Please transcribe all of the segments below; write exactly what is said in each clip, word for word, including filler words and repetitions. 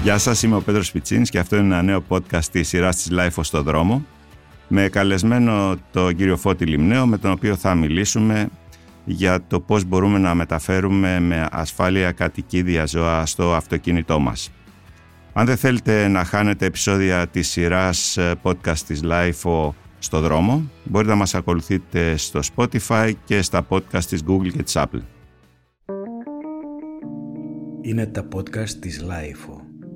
Γεια σας, είμαι ο Πέτρος Πιτσίνης και αυτό είναι ένα νέο podcast της σειράς της Life στο δρόμο, με καλεσμένο τον κύριο Φώτη Λιμναίο, με τον οποίο θα μιλήσουμε για το πώς μπορούμε να μεταφέρουμε με ασφάλεια κατοικίδια ζώα στο αυτοκίνητό μας. Αν δεν θέλετε να χάνετε επεισόδια της σειράς podcast της Life στο δρόμο, μπορείτε να μας ακολουθείτε στο Spotify και στα podcast της Google και της Apple. Είναι τα podcast της Life.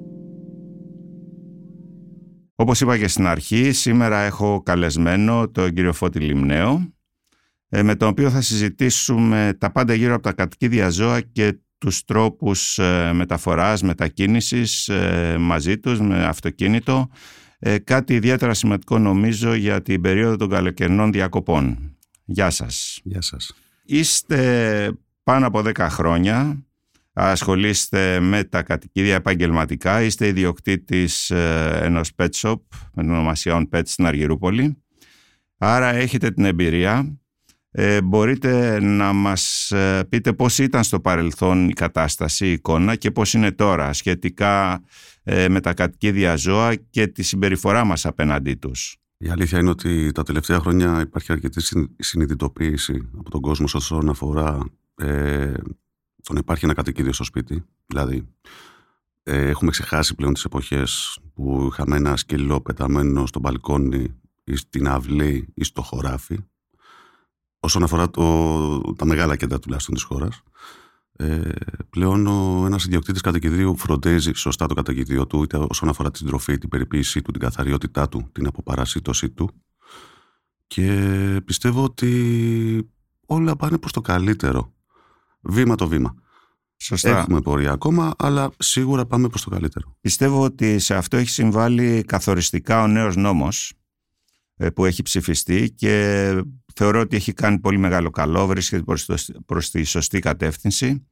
Όπως είπα και στην αρχή, σήμερα έχω καλεσμένο τον κύριο Φώτη Λιμναίο, με τον οποίο θα συζητήσουμε τα πάντα γύρω από τα κατοικίδια ζώα και τους τρόπους μεταφοράς, μετακίνησης μαζί τους, με αυτοκίνητο. Κάτι ιδιαίτερα σημαντικό νομίζω για την περίοδο των καλοκαιρινών διακοπών. Γεια σας. Γεια σας. Είστε πάνω από δέκα χρόνια, ασχολείστε με τα κατοικίδια επαγγελματικά, είστε ιδιοκτήτης ενός pet shop με την ονομασία On Pet στην Αργυρούπολη, άρα έχετε την εμπειρία. Ε, μπορείτε να μας πείτε πώς ήταν στο παρελθόν η κατάσταση, η εικόνα και πώς είναι τώρα σχετικά ε, με τα κατοικίδια ζώα και τη συμπεριφορά μας απέναντί τους. Η αλήθεια είναι ότι τα τελευταία χρόνια υπάρχει αρκετή συνειδητοποίηση από τον κόσμο όσον αφορά ε, το να υπάρχει ένα κατοικίδιο στο σπίτι. Δηλαδή ε, έχουμε ξεχάσει πλέον τις εποχές που είχαμε ένα σκύλο πεταμένο στο μπαλκόνι ή στην αυλή ή στο χωράφι. Όσον αφορά το, τα μεγάλα κέντρα τουλάχιστον της χώρας, ε, πλέον ο ένας ιδιοκτήτης κατοικιδίου φροντίζει σωστά το κατοικίδιο του, είτε όσον αφορά την τροφή, την περιποίησή του, την καθαριότητά του, την αποπαρασίτωσή του, και πιστεύω ότι όλα πάνε προς το καλύτερο, βήμα το βήμα. Σωστά. Έχουμε πορεία ακόμα, αλλά σίγουρα πάμε προς το καλύτερο. Πιστεύω ότι σε αυτό έχει συμβάλει καθοριστικά ο νέος νόμος που έχει ψηφιστεί και θεωρώ ότι έχει κάνει πολύ μεγάλο καλό, βρίσκεται προς, το, προς τη σωστή κατεύθυνση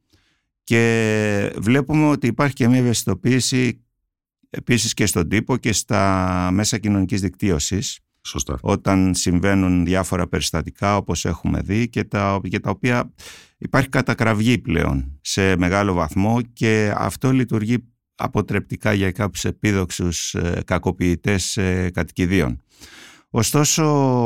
και βλέπουμε ότι υπάρχει και μια ευαισθητοποίηση επίσης και στον τύπο και στα μέσα κοινωνικής δικτύωσης. Σωστά. Όταν συμβαίνουν διάφορα περιστατικά όπως έχουμε δει και τα, για τα οποία υπάρχει κατακραυγή πλέον σε μεγάλο βαθμό και αυτό λειτουργεί αποτρεπτικά για κάποιους επίδοξους κακοποιητές κατοικιδίων. Ωστόσο,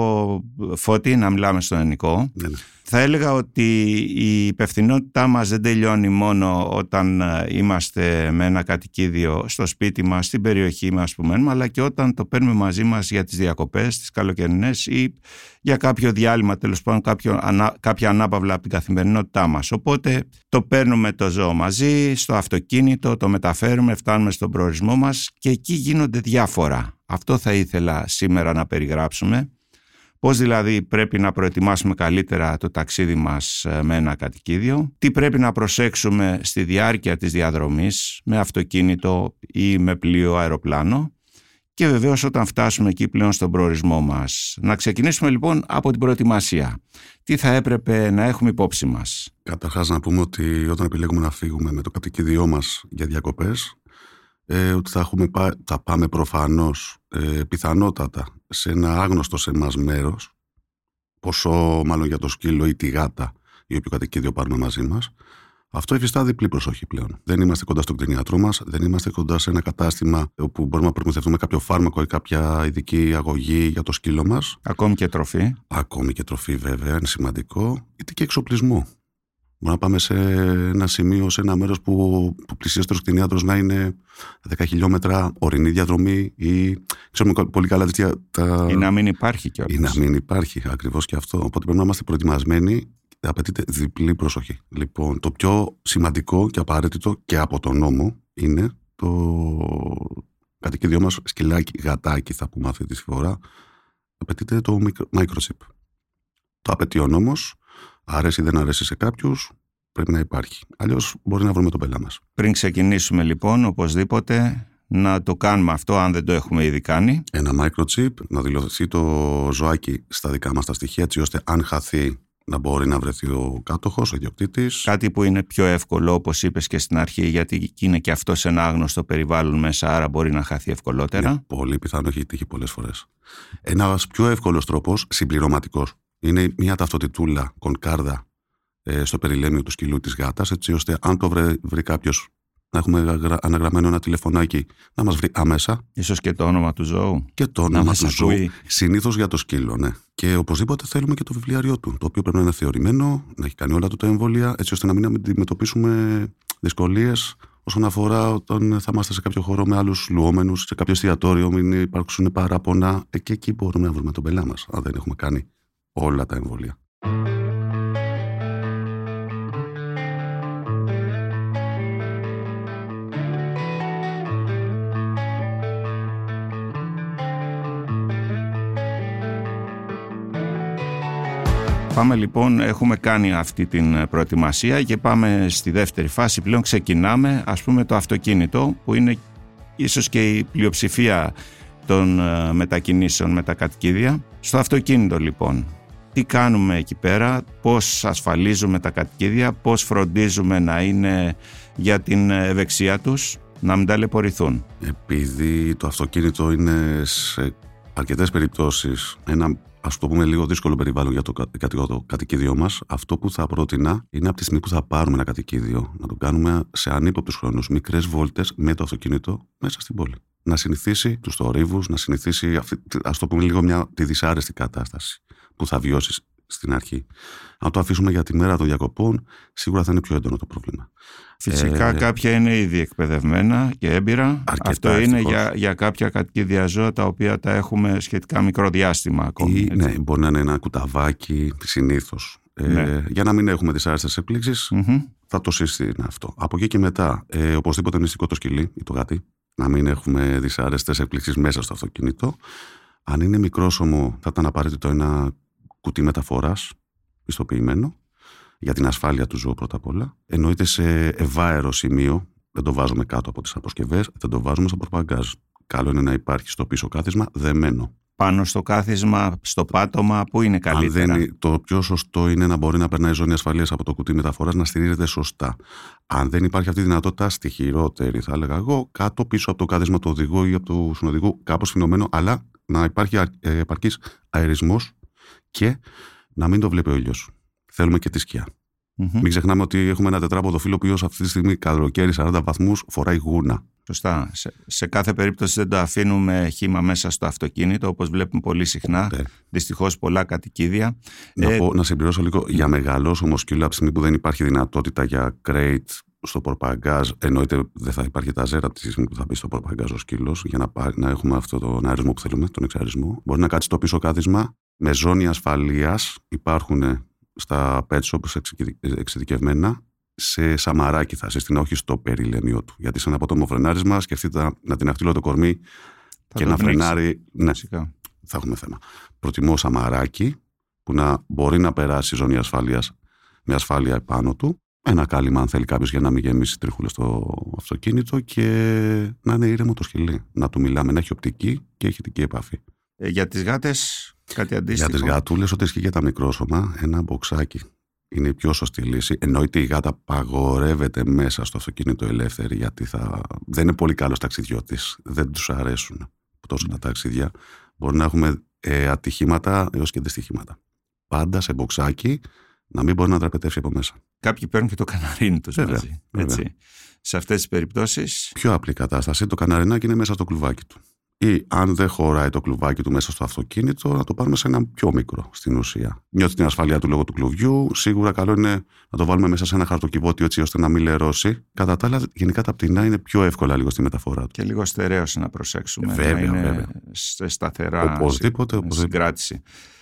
Φώτη, να μιλάμε στον ελληνικό, ναι, ναι. θα έλεγα ότι η υπευθυνότητά μας δεν τελειώνει μόνο όταν είμαστε με ένα κατοικίδιο στο σπίτι μας, στην περιοχή μας που μένουμε, αλλά και όταν το παίρνουμε μαζί μας για τις διακοπές, τις καλοκαιρινές ή για κάποιο διάλειμμα, τέλος πάντων κάποιο, κάποια ανάπαυλα από την καθημερινότητά μας. Οπότε το παίρνουμε το ζώο μαζί, στο αυτοκίνητο, το μεταφέρουμε, φτάνουμε στον προορισμό μας και εκεί γίνονται διάφορα. Αυτό θα ήθελα σήμερα να περιγράψουμε. Πώς δηλαδή πρέπει να προετοιμάσουμε καλύτερα το ταξίδι μας με ένα κατοικίδιο, τι πρέπει να προσέξουμε στη διάρκεια της διαδρομής με αυτοκίνητο ή με πλοίο, αεροπλάνο και βεβαίως όταν φτάσουμε εκεί πλέον στον προορισμό μας. Να ξεκινήσουμε λοιπόν από την προετοιμασία. Τι θα έπρεπε να έχουμε υπόψη μας? Καταρχάς να πούμε ότι όταν επιλέγουμε να φύγουμε με το κατοικίδιό μας για διακοπές, Ε, ότι θα, έχουμε, θα πάμε προφανώς ε, πιθανότατα σε ένα άγνωστο σε εμάς μέρος, πόσο μάλλον για το σκύλο ή τη γάτα ή όποιο κατοικίδιο πάρουμε μαζί μας. Αυτό υφιστά διπλή προσοχή πλέον. Δεν είμαστε κοντά στον κτηνίατρό μας, δεν είμαστε κοντά σε ένα κατάστημα όπου μπορούμε να προμηθευτούμε κάποιο φάρμακο ή κάποια ειδική αγωγή για το σκύλο μας. Ακόμη και τροφή. Ακόμη και τροφή, βέβαια, είναι σημαντικό. Είτε και εξοπλισμό. Μπορούμε να πάμε σε ένα σημείο, σε ένα μέρος που, που πλησιέστερος κτηνίατρος να είναι δέκα χιλιόμετρα, ορεινή διαδρομή ή ξέρουμε πολύ καλά τα... Ή να μην υπάρχει κιόλας. Ή να μην υπάρχει, ακριβώς και αυτό. Οπότε πρέπει να είμαστε προετοιμασμένοι, απαιτείται διπλή προσοχή. Λοιπόν, το πιο σημαντικό και απαραίτητο και από τον νόμο είναι το κατοικίδιό μας, σκυλάκι, γατάκι θα πούμε αυτή τη φορά, απαιτείται το microchip. Το απαιτεί ο νόμος. Αρέσει ή δεν αρέσει σε κάποιους, πρέπει να υπάρχει. Αλλιώς μπορεί να βρούμε τον πελά μας. Πριν ξεκινήσουμε λοιπόν, οπωσδήποτε να το κάνουμε αυτό, αν δεν το έχουμε ήδη κάνει. Ένα microchip, να δηλωθεί το ζωάκι στα δικά μας τα στοιχεία, έτσι ώστε αν χαθεί να μπορεί να βρεθεί ο κάτοχος, ο ιδιοκτήτης. Κάτι που είναι πιο εύκολο, όπως είπες και στην αρχή, γιατί είναι και αυτό σε ένα άγνωστο περιβάλλον μέσα, άρα μπορεί να χαθεί ευκολότερα. Είναι πολύ πιθανό, έχει τύχει πολλές φορές. Ένας πιο εύκολος τρόπος, συμπληρωματικός, είναι μια ταυτοτητούλα κονκάρδα ε, στο περιλέμιο του σκυλού της γάτας, έτσι ώστε αν το βρει, βρει κάποιος να έχουμε αναγραμμένο ένα τηλεφωνάκι να μας βρει άμεσα. Ίσως και το όνομα του ζώου. Και το όνομα του ζώου. Συνήθως για το σκύλο, ναι. Και οπωσδήποτε θέλουμε και το βιβλιάριό του, το οποίο πρέπει να είναι θεωρημένο, να έχει κάνει όλα του τα εμβόλια, έτσι ώστε να μην αντιμετωπίσουμε δυσκολίες όσον αφορά όταν θα είμαστε σε κάποιο χώρο με άλλους λουόμενους, σε κάποιο εστιατόριο, μην υπάρξουν παράπονα. Ε, και εκεί μπορούμε να βρούμε τον πελά μας, αν δεν έχουμε κάνει όλα τα εμβόλια. Πάμε λοιπόν, έχουμε κάνει αυτή την προετοιμασία και πάμε στη δεύτερη φάση. Πλέον ξεκινάμε, ας πούμε, το αυτοκίνητο, που είναι ίσως και η πλειοψηφία των μετακινήσεων με τα κατοικίδια. Στο αυτοκίνητο λοιπόν, τι κάνουμε εκεί πέρα, πώς ασφαλίζουμε τα κατοικίδια, πώς φροντίζουμε να είναι για την ευεξία τους, να μην ταλαιπωρηθούν. Επειδή το αυτοκίνητο είναι σε αρκετές περιπτώσεις ένα, ας το πούμε, λίγο δύσκολο περιβάλλον για το, το κατοικίδιο μας, αυτό που θα πρότεινα είναι από τη στιγμή που θα πάρουμε ένα κατοικίδιο να το κάνουμε σε ανύποπτους χρόνους, μικρές βόλτες με το αυτοκίνητο μέσα στην πόλη. Να συνηθίσει τους θορύβους, να συνηθίσει, ας το πούμε, λίγο μια, τη δυσάρεστη κατάσταση που θα βιώσεις στην αρχή. Αν το αφήσουμε για τη μέρα των διακοπών, σίγουρα θα είναι πιο έντονο το πρόβλημα. Φυσικά ε, κάποια είναι ήδη εκπαιδευμένα και έμπειρα. Αρκετά, αυτό είναι για, για, για κάποια κατοικίδια ζώα τα οποία τα έχουμε σχετικά μικρό διάστημα ακόμη. Ή, ναι, μπορεί να είναι ένα κουταβάκι συνήθως. Ναι. Ε, για να μην έχουμε δυσάρεστες εκπλήξεις, mm-hmm. θα το συστήνω αυτό. Από εκεί και μετά, ε, οπωσδήποτε μυστικό το σκυλί ή το γάτι. Να μην έχουμε δυσάρεστες εκπλήξεις μέσα στο αυτοκίνητο. Αν είναι μικρόσωμο, θα ήταν απαραίτητο ένα κουτί μεταφοράς πιστοποιημένο για την ασφάλεια του ζώου πρώτα απ' όλα. Εννοείται σε ευάερο σημείο, δεν το βάζουμε κάτω από τις αποσκευές, δεν το βάζουμε στο πορπαγκάζ. Καλό είναι να υπάρχει στο πίσω κάθισμα δεμένο. Πάνω στο κάθισμα, στο πάτωμα, πού είναι καλύτερα? Αν δεν, το πιο σωστό είναι να μπορεί να περνάει ζώνη ασφαλείας από το κουτί μεταφοράς, να στηρίζεται σωστά. Αν δεν υπάρχει αυτή η δυνατότητα, στη χειρότερη, θα έλεγα εγώ, κάτω πίσω από το κάθισμα του οδηγού ή από του συνοδηγού, κάπως φινωμένο, αλλά να υπάρχει επαρκής αερισμός και να μην το βλέπει ο ήλιος. Θέλουμε και τη σκιά. Mm-hmm. Μην ξεχνάμε ότι έχουμε ένα τετράποδο φύλλο που αυτή τη στιγμή καλοκαίρι σαράντα βαθμούς φοράει γούνα. Σωστά. Σε, σε κάθε περίπτωση δεν το αφήνουμε χύμα μέσα στο αυτοκίνητο, όπως βλέπουμε πολύ συχνά. Okay. Δυστυχώς πολλά κατοικίδια. Να, ε... πω, να συμπληρώσω λίγο. Για μεγαλόσωμο σκύλο, από τη στιγμή που δεν υπάρχει δυνατότητα για κρέιτ στο πορπαγκάζ, εννοείται δεν θα υπάρχει τα ζέρα από τη στιγμή που θα μπει στο πορπαγκάζ ο σκύλος, για να, πάρει, να έχουμε αυτόν τον αερισμό που θέλουμε, τον εξαερισμό. Μπορεί να κάτσει στο πίσω κάθισμα με ζώνη ασφαλείας. Υπάρχουν στα pet shops εξειδικευμένα, σε σαμαράκι θα συστήνω, όχι στο περιλέμιο του. Γιατί σε ένα απότομο φρενάρισμα, σκεφτείτε να την ακτήλω το κορμί θα και να φρενάρει. Ναι, φυσικά. Θα έχουμε θέμα. Προτιμώ σαμαράκι που να μπορεί να περάσει ζώνη ασφάλειας με ασφάλεια επάνω του. Ένα κάλυμα, αν θέλει κάποιος, για να μην γεμίσει τρίχουλες στο αυτοκίνητο και να είναι ήρεμο το σκυλί. Να του μιλάμε, να έχει οπτική και ηχητική επαφή. Ε, για τις γάτες, κάτι αντίστοιχο? Για τις γατούλες, ό,τι ισχύει για τα μικρόσωμα, ένα μποξάκι είναι η πιο σωστή λύση. Εννοείται η γάτα παγορεύεται μέσα στο αυτοκίνητο ελεύθερη, γιατί θα... δεν είναι πολύ καλός ταξιδιώτης. Δεν τους αρέσουν τόσο τα ταξίδια. Μπορεί να έχουμε ε, ατυχήματα έως και δυστυχήματα. Πάντα σε μποξάκι, να μην μπορεί να δραπετεύσει από μέσα. Κάποιοι παίρνουν και το καναρίνι τους μαζί. Έτσι. Σε αυτές τις περιπτώσεις. Πιο απλή κατάσταση. Το καναρινάκι είναι μέσα στο κλουβάκι του. Ή αν δεν χωράει το κλουβάκι του μέσα στο αυτοκίνητο, να το πάρουμε σε ένα πιο μικρό στην ουσία. Νιώθει την ασφαλεία του λόγω του κλουβιού. Σίγουρα καλό είναι να το βάλουμε μέσα σε ένα χαρτοκιβώτιο, έτσι ώστε να μην λερώσει. Κατά τα άλλα, γενικά τα πτηνά είναι πιο εύκολα λίγο στη μεταφορά του. Και λίγο στερέωση να προσέξουμε. Βέβαια, να είναι βέβαια. Σε σταθερά οπωσδήποτε, συγκ... συγκράτηση.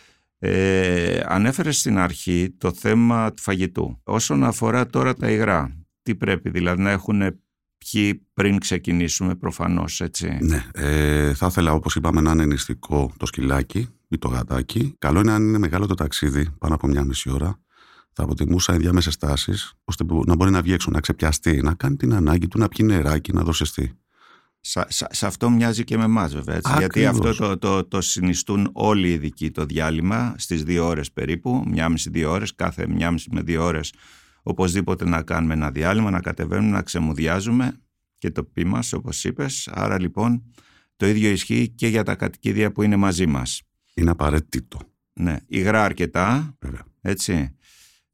Ε, ανέφερε στην αρχή το θέμα του φαγητού. Όσον αφορά τώρα τα υγρά, τι πρέπει δηλαδή να έχουν ποιοι πριν ξεκινήσουμε, προφανώς, έτσι? Ναι, ε, θα ήθελα, όπως είπαμε, να είναι νηστικό το σκυλάκι ή το γατάκι. Καλό είναι, αν είναι μεγάλο το ταξίδι, πάνω από μια μισή ώρα, θα προτιμούσα ενδιάμεσες τάσεις, ώστε να μπορεί να βγει έξω, να ξεπιαστεί, να κάνει την ανάγκη του, να πιει νεράκι, να δροσιστεί. Σε αυτό μοιάζει και με εμάς, βέβαια, έτσι, γιατί αυτό το, το, το συνιστούν όλοι οι ειδικοί το διάλειμμα στις δύο ώρες περίπου, μια μισή δύο ώρες, κάθε μια μισή με δύο ώρες οπωσδήποτε να κάνουμε ένα διάλειμμα, να κατεβαίνουμε, να ξεμουδιάζουμε και το πι μας, όπως είπες. Άρα λοιπόν το ίδιο ισχύει και για τα κατοικίδια που είναι μαζί μας. Είναι απαραίτητο. Ναι, υγρά αρκετά, βέβαια. Έτσι.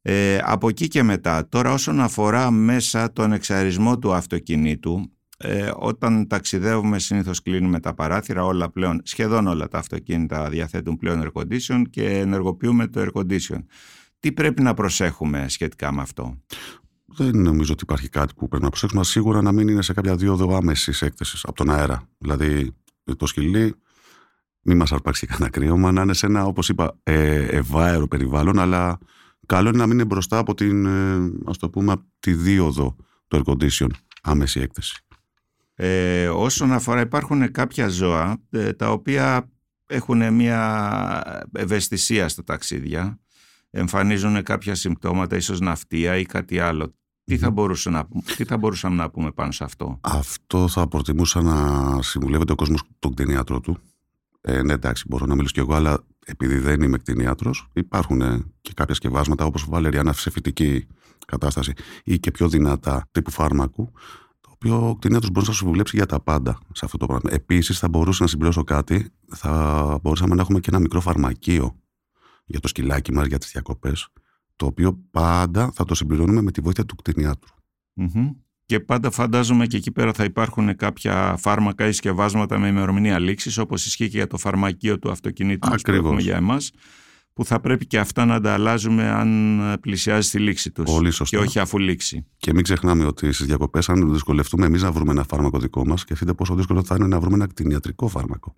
Ε, από εκεί και μετά, τώρα όσον αφορά μέσα τον εξαερισμό του αυτοκινήτου, ε, όταν ταξιδεύουμε συνήθως κλείνουμε τα παράθυρα, όλα πλέον, σχεδόν όλα τα αυτοκίνητα διαθέτουν πλέον air condition και ενεργοποιούμε το air condition. Τι πρέπει να προσέχουμε σχετικά με αυτό? Δεν νομίζω ότι υπάρχει κάτι που πρέπει να προσέξουμε. Σίγουρα να μην είναι σε κάποια δίωδο άμεσης έκθεσης από τον αέρα. Δηλαδή το σκυλί, μην μας αρπάξει κανένα κρύωμα, να είναι σε ένα, όπως είπα, ε, ευάερο περιβάλλον, αλλά καλό είναι να μην είναι μπροστά από την, ε, ας το πούμε, από τη δίωδο του air condition άμεση έκθεση. Ε, όσον αφορά, υπάρχουν κάποια ζώα ε, τα οποία έχουν μια ευαισθησία στα ταξίδια, εμφανίζουν κάποια συμπτώματα, ίσως ναυτία ή κάτι άλλο. Τι θα, μπορούσε να, τι θα μπορούσαμε να πούμε πάνω σε αυτό? Αυτό θα προτιμούσα να συμβουλεύεται ο κόσμος τον κτηνίατρο του. Ε, ναι, εντάξει, μπορώ να μιλήσω κι εγώ, αλλά επειδή δεν είμαι κτηνίατρος, υπάρχουν και κάποια σκευάσματα όπως βαλεριάνα σε φυτική κατάσταση ή και πιο δυνατά τύπου φάρμακου, το οποίο ο κτηνίατρος μπορεί να σου συμβουλέψει για τα πάντα σε αυτό το πράγμα. Επίσης, θα μπορούσα να συμπληρώσω κάτι, θα μπορούσαμε να έχουμε και ένα μικρό φαρμακείο για το σκυλάκι μας, για τις διακοπές, το οποίο πάντα θα το συμπληρώνουμε με τη βοήθεια του κτηνιάτρου. Mm-hmm. Και πάντα φαντάζομαι και εκεί πέρα θα υπάρχουν κάποια φάρμακα ή σκευάσματα με ημερομηνία λήξης, όπως ισχύει και για το φαρμακείο του αυτοκινήτου μας που έχουμε για εμάς, που θα πρέπει και αυτά να τα αλλάζουμε αν πλησιάζει τη λήξη τους. Πολύ σωστά. Και όχι αφού λήξει. Και μην ξεχνάμε ότι στις διακοπές, αν δυσκολευτούμε εμείς να βρούμε ένα φάρμακο δικό μας, σκεφτείτε πόσο δύσκολο θα είναι να βρούμε ένα κτηνιατρικό φάρμακο.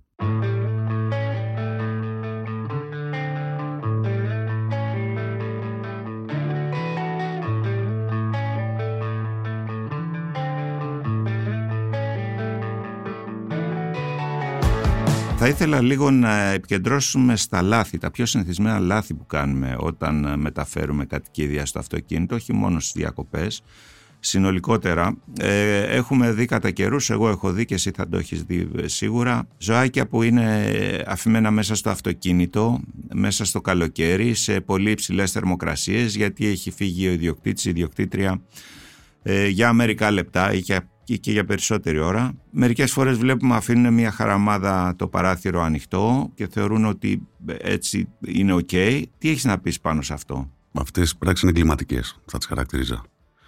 Θα ήθελα λίγο να επικεντρώσουμε στα λάθη, τα πιο συνηθισμένα λάθη που κάνουμε όταν μεταφέρουμε κατοικίδια στο αυτοκίνητο, όχι μόνο στις διακοπές. Συνολικότερα, ε, έχουμε δει κατά καιρούς, εγώ έχω δει και εσύ θα το έχεις δει σίγουρα, ζωάκια που είναι αφημένα μέσα στο αυτοκίνητο, μέσα στο καλοκαίρι, σε πολύ υψηλές θερμοκρασίες, γιατί έχει φύγει ο ιδιοκτήτης, η ιδιοκτήτρια ε, για μερικά λεπτά ή για και για περισσότερη ώρα. Μερικές φορές βλέπουμε αφήνουν μια χαραμάδα το παράθυρο ανοιχτό και θεωρούν ότι έτσι είναι ok. Τι έχεις να πεις πάνω σε αυτό? Αυτές οι πράξεις είναι εγκληματικές, θα τις χαρακτηρίζα.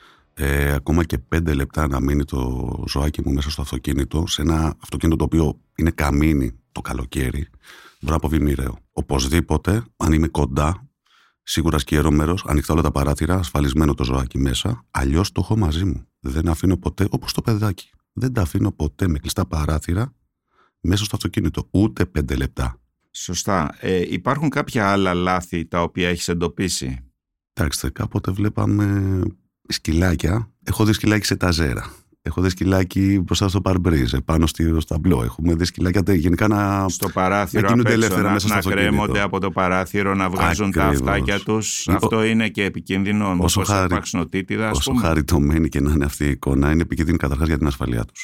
Ε, ακόμα και πέντε λεπτά να μείνει το ζωάκι μου μέσα στο αυτοκίνητο, σε ένα αυτοκίνητο το οποίο είναι καμίνι το καλοκαίρι, μπορώ να αποβεί μοιραίο. Οπωσδήποτε, αν είμαι κοντά, σίγουρα σκιερό μέρος, ανοιχτά όλα τα παράθυρα, ασφαλισμένο το ζωάκι μέσα, αλλιώς το έχω μαζί μου. Δεν αφήνω ποτέ, όπως το παιδάκι, δεν τα αφήνω ποτέ με κλειστά παράθυρα μέσα στο αυτοκίνητο, ούτε πέντε λεπτά. Σωστά. Ε, υπάρχουν κάποια άλλα λάθη τα οποία έχεις εντοπίσει? Εντάξει, κάποτε βλέπαμε σκυλάκια. Έχω δει σκυλάκι σε ταζέρα. Έχω δει σκυλάκι μπροστά στο παρμπρίζ, πάνω στο ταμπλό. Έχουμε δει σκυλάκια γενικά να, στο παράθυρο, να κινούνται ελεύθερα να, μέσα στο να αυτοκίνητο. Να κρέμονται από το παράθυρο, να βγάζουν Ακριβώς. τα αυτάκια τους. Ο... Αυτό είναι και επικίνδυνο. Όσο, χαρι... όσο χαριτωμένη και να είναι αυτή η εικόνα, είναι επικίνδυνη καταρχάς για την ασφαλεία τους.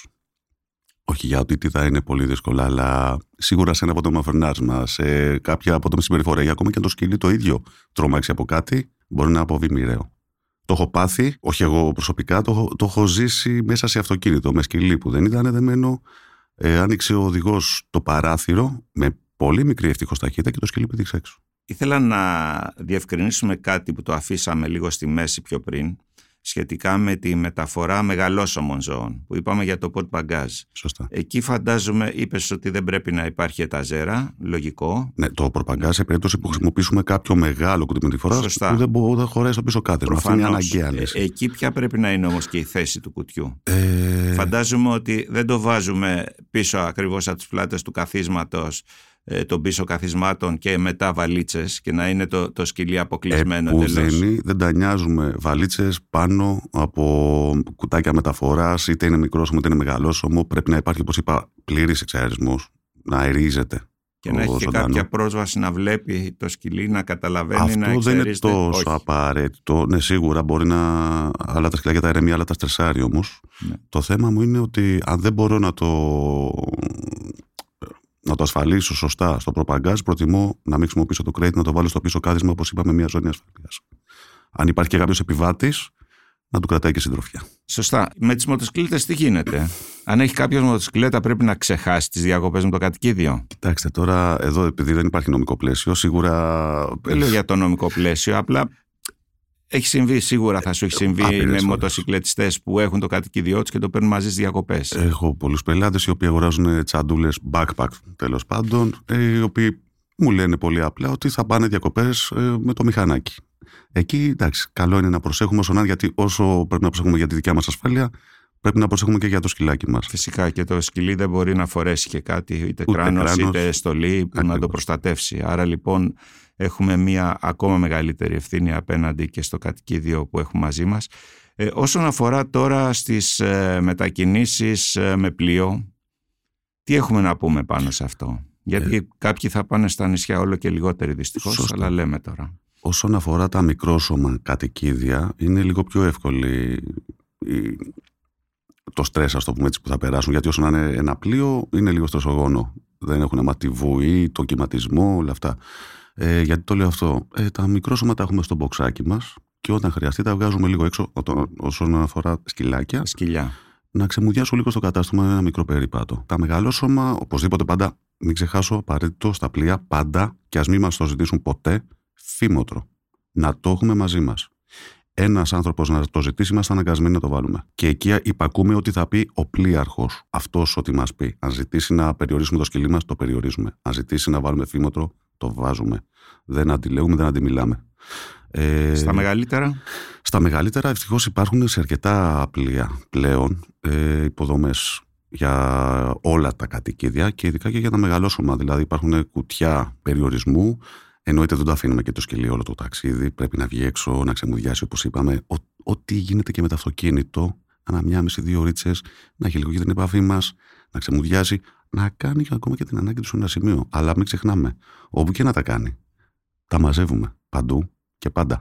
Όχι για οτίτιδα είναι πολύ δύσκολα, αλλά σίγουρα σε ένα απότομο φρενάρισμα, σε κάποια απότομη συμπεριφορά, ή ακόμα και αν το σκυλί το ίδιο τρομάξει από κάτι, μπορεί να αποβεί μοιραίο. Το έχω πάθει, όχι εγώ προσωπικά, το έχω, το έχω ζήσει μέσα σε αυτοκίνητο με σκυλί που δεν ήταν δεμένο. Ε, άνοιξε ο οδηγός το παράθυρο με πολύ μικρή ευτυχώς ταχύτητα και το σκυλί πήδηξε έξω. Ήθελα να διευκρινίσουμε κάτι που το αφήσαμε λίγο στη μέση πιο πριν, σχετικά με τη μεταφορά μεγαλόσωμων ζώων, που είπαμε για το port bagage. Σωστά. Εκεί φαντάζομαι, είπες ότι δεν πρέπει να υπάρχει εταζέρα, λογικό. Ναι, το port bagage σε περίπτωση που χρησιμοποιήσουμε κάποιο μεγάλο κουτί μεταφοράς που δεν μπορεί να χωρέσει στο πίσω κάτω. Αυτή είναι αναγκαία λύση. Ε, εκεί ποια πρέπει να είναι όμως και η θέση του κουτιού? Ε... Φαντάζομαι ότι δεν το βάζουμε πίσω ακριβώς από τις πλάτες του καθίσματος, των πίσω καθισμάτων και μετά βαλίτσες, και να είναι το, το σκυλί αποκλεισμένο εντελώς. Δεν, δεν τα νοιάζουμε βαλίτσες πάνω από κουτάκια μεταφοράς, είτε είναι μικρόσωμο είτε είναι μεγαλόσωμο. Πρέπει να υπάρχει, όπως είπα, πλήρης εξαερισμός, να αερίζεται. Και να έχει και κάποια πρόσβαση να βλέπει το σκυλί, να καταλαβαίνει. Αυτό να δεν είναι τόσο όχι. απαραίτητο. Ναι, σίγουρα μπορεί να. Άλλα τα σκυλάκια τα ηρεμεί, άλλα τα στρεσάρει όμως. Ναι. Το θέμα μου είναι ότι αν δεν μπορώ να το. να το ασφαλίσω σωστά στο προπαγκάζ, προτιμώ να μην χρησιμοποιήσω το crate, να το βάλω στο πίσω κάθισμα, όπως είπαμε, μια ζώνη ασφαλείας. Αν υπάρχει και κάποιος επιβάτης, να του κρατάει και συντροφιά. Σωστά. Με τις μοτοσυκλέτες τι γίνεται? Αν έχει κάποιος μοτοσυκλέτα, πρέπει να ξεχάσει τις διακοπές με το κατοικίδιο? Κοιτάξτε, τώρα εδώ, επειδή δεν υπάρχει νομικό πλαίσιο, σίγουρα. Δεν λέω για το νομικό πλαίσιο, απλά Έχει συμβεί, σίγουρα θα σου έχει συμβεί Άπειρες με φορές. μοτοσυκλετιστές που έχουν το κατοικίδιό τους και το παίρνουν μαζί στις διακοπές. Έχω πολλούς πελάτες οι οποίοι αγοράζουν τσαντούλες backpack τέλος πάντων, οι οποίοι μου λένε πολύ απλά ότι θα πάνε διακοπές με το μηχανάκι. Εκεί εντάξει, καλό είναι να προσέχουμε όσο να είναι, γιατί όσο πρέπει να προσέχουμε για τη δικιά μας ασφάλεια, πρέπει να προσέχουμε και για το σκυλάκι μας. Φυσικά, και το σκυλί δεν μπορεί να φορέσει και κάτι, είτε Ούτε κράνος, κράνος, είτε στολή που ακριβώς. να το προστατεύσει. Άρα λοιπόν έχουμε μια ακόμα μεγαλύτερη ευθύνη απέναντι και στο κατοικίδιο που έχουμε μαζί μας. Ε, όσον αφορά τώρα στις ε, μετακινήσεις ε, με πλοίο, τι έχουμε να πούμε πάνω σε αυτό? Γιατί ε, κάποιοι θα πάνε στα νησιά όλο και λιγότεροι δυστυχώς, σωστό. αλλά λέμε τώρα. Όσον αφορά τα μικρόσωμα κατοικίδια, είναι λίγο πιο εύκολη η... το στρες, ας το πούμε έτσι, που θα περάσουν. Γιατί όσο να είναι ένα πλοίο, είναι λίγο στρεσογόνο. Δεν έχουν άμα τη βουή, το κυματισμό, όλα αυτά. Ε, γιατί το λέω αυτό? Ε, τα μικρόσωμα τα έχουμε στο μποξάκι μας και όταν χρειαστεί τα βγάζουμε λίγο έξω. Όσον αφορά σκυλάκια, σκυλιά, να ξεμουδιάσω λίγο στο κατάστημα ένα μικρό περίπατο. Τα μεγαλόσωμα, οπωσδήποτε πάντα, μην ξεχάσω, απαραίτητο στα πλοία πάντα, και ας μην μας το ζητήσουν ποτέ, φήμοτρο. Να το έχουμε μαζί μας. Ένας άνθρωπος να το ζητήσει, είμαστε αναγκασμένοι να το βάλουμε. Και εκεί υπακούμε ότι θα πει ο πλοίαρχος. Αυτός ό,τι μας πει. Αν ζητήσει να περιορίσουμε το σκυλί μας, το περιορίζουμε. Αν ζητήσει να βάλουμε φήμοτρο, το βάζουμε. Δεν αντιλέγουμε, δεν αντιμιλάμε. Ε, στα μεγαλύτερα. Στα μεγαλύτερα, ευτυχώς υπάρχουν σε αρκετά πλοία πλέον ε, υποδομές για όλα τα κατοικίδια και ειδικά και για τα μεγαλόσωμα. Δηλαδή υπάρχουν κουτιά περιορισμού. Εννοείται δεν το αφήνουμε και το σκυλί όλο το ταξίδι. Πρέπει να βγει έξω, να ξεμουδιάσει, όπως είπαμε. Ο, ό,τι γίνεται και με το αυτοκίνητο, ανά μια μισή δύο ωρίτσες, να έχει λίγο και την επαφή μας, να ξεμουδιάσει, να κάνει και ακόμα και την ανάγκη του σε ένα σημείο. Αλλά μην ξεχνάμε, όπου και να τα κάνει, τα μαζεύουμε παντού και πάντα.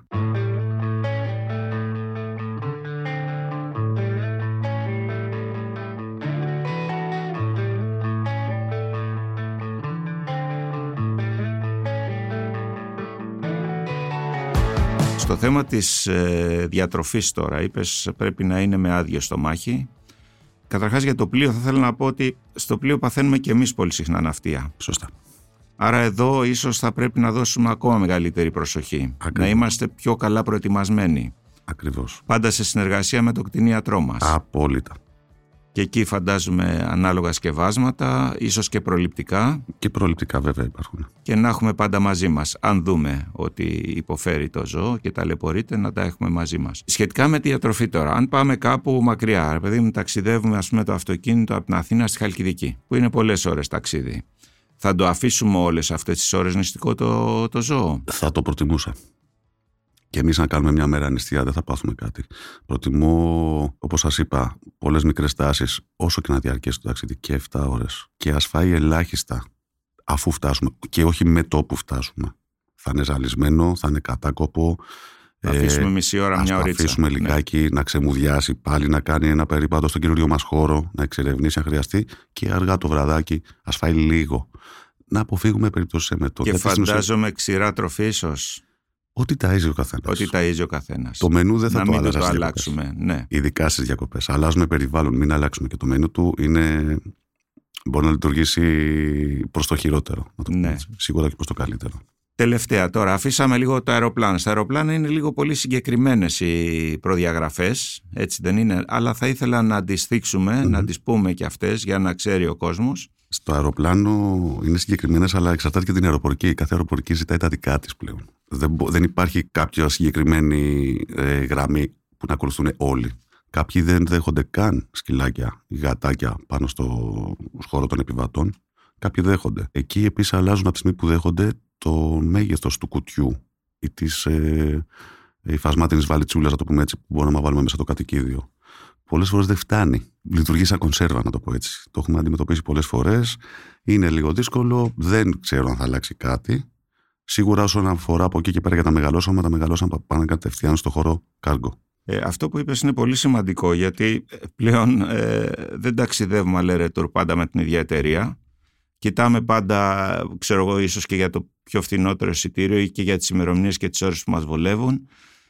Στο θέμα της ε, διατροφής τώρα, είπες πρέπει να είναι με άδειο στομάχι. Καταρχάς για το πλοίο θα ήθελα να πω ότι στο πλοίο παθαίνουμε και εμείς πολύ συχνά ναυτία. Σωστά. Άρα εδώ ίσως θα πρέπει να δώσουμε ακόμα μεγαλύτερη προσοχή. Ακριβώς. Να είμαστε πιο καλά προετοιμασμένοι. Ακριβώς. Πάντα σε συνεργασία με το κτηνίατρό μας. Απόλυτα. Και εκεί φαντάζομαι ανάλογα σκευάσματα, ίσως και προληπτικά. Και προληπτικά βέβαια υπάρχουν. Και να έχουμε πάντα μαζί μας. Αν δούμε ότι υποφέρει το ζώο και ταλαιπωρείται, να τα έχουμε μαζί μας. Σχετικά με τη διατροφή τώρα, αν πάμε κάπου μακριά, ρε παιδί μου, ταξιδεύουμε ας πούμε το αυτοκίνητο από την Αθήνα στη Χαλκιδική, που είναι πολλές ώρες ταξίδι. Θα το αφήσουμε όλες αυτές τις ώρες νηστικό το, το ζώο? Θα το προτιμούσα. Και εμείς να κάνουμε μια μέρα νηστεία δεν θα πάθουμε κάτι. Προτιμώ, όπως σας είπα, πολλές μικρές τάσεις, όσο και να διαρκέσει το ταξίδι, και επτά ώρες. Και ας φάει ελάχιστα αφού φτάσουμε, και όχι με το που φτάσουμε. Θα είναι ζαλισμένο, θα είναι κατάκοπο. Θα αφήσουμε ε, μισή ώρα, μια ωρίτσα. Θα αφήσουμε λιγάκι, ναι, να ξεμουδιάσει, πάλι να κάνει ένα περίπατο στον καινούριο μας χώρο, να εξερευνήσει αν χρειαστεί, και αργά το βραδάκι ας φάει λίγο. Να αποφύγουμε περιπτώσεις εμετών. Και φαντάζομαι ξηρά τροφή ίσως. Ό,τι ταΐζει ο καθένας. Ό,τι ταΐζει ο καθένας. Το μενού δεν θα να το, μην άλλαζα το αλλάξουμε. Ναι. Ειδικά στις διακοπές. Αλλάζουμε περιβάλλον, μην αλλάξουμε και το μενού του. Είναι... Μπορεί να λειτουργήσει προς το χειρότερο. Να το ναι. έτσι. Σίγουρα και προς το καλύτερο. Τελευταία τώρα, αφήσαμε λίγο το αεροπλάνο. Στα αεροπλάνα είναι λίγο πολύ συγκεκριμένες οι προδιαγραφές, έτσι δεν είναι? Αλλά θα ήθελα να τις θίξουμε, mm-hmm. να τις πούμε και αυτές για να ξέρει ο κόσμος. Στο αεροπλάνο είναι συγκεκριμένες, αλλά εξαρτάται και την αεροπορική. Κάθε αεροπορική ζητάει τα δικά της πλέον. Δεν, δεν υπάρχει κάποια συγκεκριμένη ε, γραμμή που να ακολουθούν όλοι. Κάποιοι δεν δέχονται καν σκυλάκια ή γατάκια πάνω στο χώρο των επιβατών. Κάποιοι δέχονται. Εκεί επίσης αλλάζουν από τη στιγμή που δέχονται το μέγεθος του κουτιού ή της ε, υφασμάτινης βαλιτσούλας, να το πούμε έτσι, που μπορούμε να βάλουμε μέσα το κατοικίδιο. Πολλές φορές δεν φτάνει. Λειτουργεί σαν κονσέρβα, να το πω έτσι. Το έχουμε αντιμετωπίσει πολλές φορές. Είναι λίγο δύσκολο. Δεν ξέρω αν θα αλλάξει κάτι. Σίγουρα όσον αφορά από εκεί και πέρα για τα μεγαλόσωμα, τα μεγαλόσωμα πάνε κατευθείαν στο χώρο κάργο. Ε, αυτό που είπες είναι πολύ σημαντικό, γιατί πλέον ε, δεν ταξιδεύουμε αλέρετορ πάντα με την ίδια εταιρεία. Κοιτάμε πάντα, ξέρω εγώ, ίσως και για το πιο φθηνότερο εισιτήριο ή και για τις ημερομηνίες και τις ώρες που μας βολεύουν.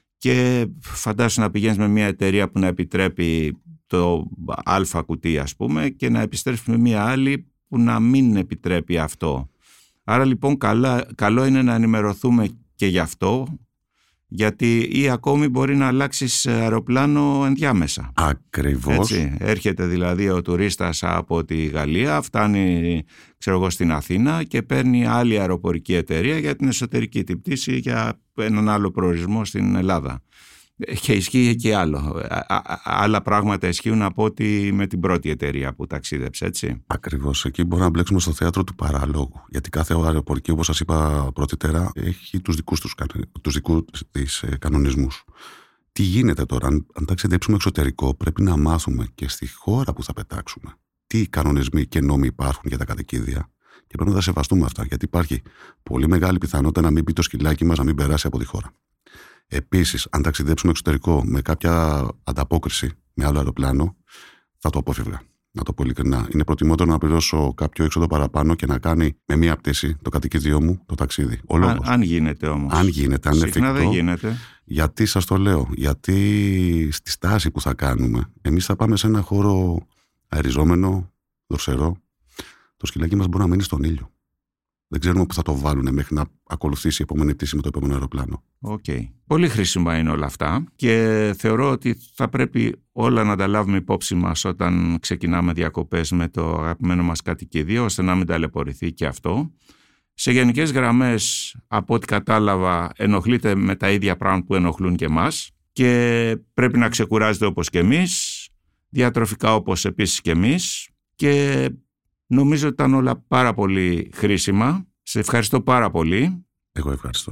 Και φαντάσου να πηγαίνεις με μια εταιρεία που να επιτρέπει το α κουτί, ας πούμε, και να επιστρέψεις με μια άλλη που να μην επιτρέπει αυτό. Άρα λοιπόν καλά, καλό είναι να ενημερωθούμε και γι' αυτό, Γιατί ή ακόμη μπορεί να αλλάξεις αεροπλάνο ενδιάμεσα. Ακριβώς. Έτσι, έρχεται δηλαδή ο τουρίστας από τη Γαλλία, φτάνει ξέρω εγώ, στην Αθήνα και παίρνει άλλη αεροπορική εταιρεία για την εσωτερική την πτήση για έναν άλλο προορισμό στην Ελλάδα. Και ισχύει και άλλο. Α, α, άλλα πράγματα ισχύουν από ότι με την πρώτη εταιρεία που ταξίδεψε, έτσι. Ακριβώς. Εκεί μπορούμε να μπλέξουμε στο θέατρο του παραλόγου. Γιατί κάθε αεροπορική, όπως σας είπα πρωτήτερα, έχει τους δικούς τους, τους δικούς της ε, κανονισμούς. Τι γίνεται τώρα, αν, αν ταξιδέψουμε εξωτερικό, πρέπει να μάθουμε και στη χώρα που θα πετάξουμε τι κανονισμοί και νόμοι υπάρχουν για τα κατοικίδια. Και πρέπει να τα σεβαστούμε αυτά. Γιατί υπάρχει πολύ μεγάλη πιθανότητα να μην μπει το σκυλάκι μας, να μην περάσει από τη χώρα. Επίσης, αν ταξιδέψουμε εξωτερικό με κάποια ανταπόκριση με άλλο αεροπλάνο, θα το απόφευγα. Να το πω ειλικρινά. Είναι προτιμότερο να πληρώσω κάποιο έξοδο παραπάνω και να κάνει με μία πτήση το κατοικίδιό μου το ταξίδι. Ο λόγος. Αν, αν γίνεται όμως. Αν γίνεται, αν είναι Συχνά εφικτό. δεν γίνεται. Γιατί σας το λέω, γιατί στη στάση που θα κάνουμε, εμείς θα πάμε σε ένα χώρο αεριζόμενο, δροσερό. Το σκυλάκι μας μπορεί να μείνει στον ήλιο. Δεν ξέρουμε πού θα το βάλουν μέχρι να ακολουθήσει η επόμενη πτήση με το επόμενο αεροπλάνο. Οκ. Okay. Πολύ χρήσιμα είναι όλα αυτά και θεωρώ ότι θα πρέπει όλα να τα λάβουμε υπόψη μας όταν ξεκινάμε διακοπές με το αγαπημένο μας κατοικίδιο, ώστε να μην ταλαιπωρηθεί και αυτό. Σε γενικές γραμμές, από ό,τι κατάλαβα, ενοχλείται με τα ίδια πράγματα που ενοχλούν και εμάς και πρέπει να ξεκουράζεται όπως και εμείς, διατροφικά όπως επίσης και εμείς, και νομίζω ότι ήταν όλα πάρα πολύ χρήσιμα. Σε ευχαριστώ πάρα πολύ. Εγώ ευχαριστώ.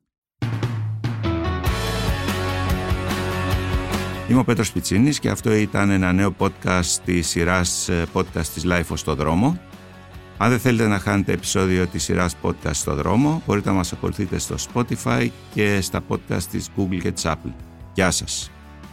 Είμαι ο Πέτρος Πιτσίνης και αυτό ήταν ένα νέο podcast της σειράς podcast της LIFO στο δρόμο. Αν δεν θέλετε να χάνετε επεισόδιο της σειράς podcast στο δρόμο, μπορείτε να μας ακολουθείτε στο Spotify και στα podcast της Google και της Apple. Γεια σας.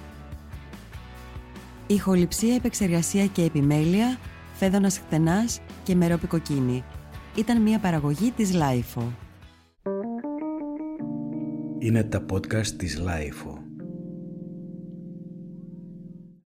Ηχοληψία, επεξεργασία και επιμέλεια, Φέδωνας Χτενάς και Μερόπη Κοκκίνη. Ήταν μια παραγωγή της LIFO. Είναι τα podcast της LIFO.